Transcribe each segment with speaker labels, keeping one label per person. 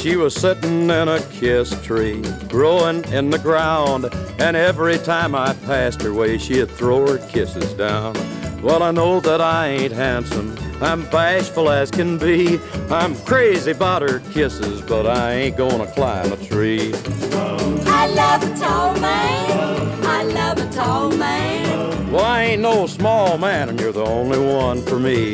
Speaker 1: She was sitting in a kiss tree, growing in the ground, and every time I passed her way, she'd throw her kisses down. Well, I know that I ain't handsome, I'm bashful as can be. I'm crazy about her kisses, but I ain't gonna climb a tree.
Speaker 2: I love a tall man, I love a tall man.
Speaker 1: Well, I ain't no small man, and you're the only one for me.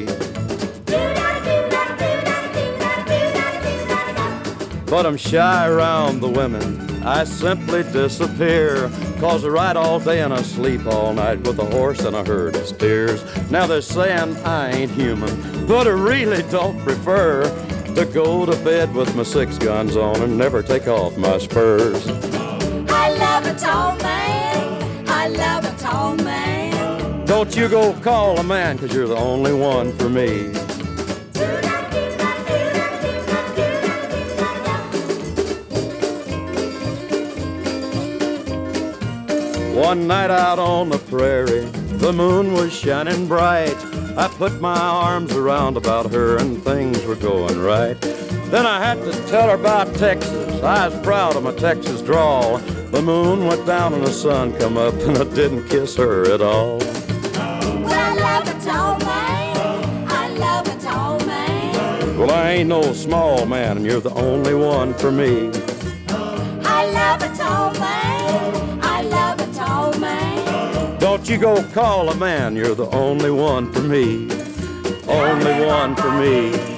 Speaker 1: But I'm shy around the women, I simply disappear. 'Cause I ride all day and I sleep all night with a horse and a herd of steers. Now they're saying I ain't human, but I really don't prefer to go to bed with my 6 guns on and never take off my spurs.
Speaker 2: I love a tall man, I love a tall man.
Speaker 1: Don't you go call a man, 'cause you're the only one for me. One night out on the prairie, the moon was shining bright. I put my arms around about her and things were going right. Then I had to tell her about Texas. I was proud of my Texas drawl. The moon went down and the sun come up and I didn't kiss her at all.
Speaker 2: Well, I love a tall man, I love a tall man.
Speaker 1: Well, I ain't no small man and you're the only one for me.
Speaker 2: I love a tall man, I love a tall man.
Speaker 1: Don't you go call a man, you're the only one for me. Only one for me.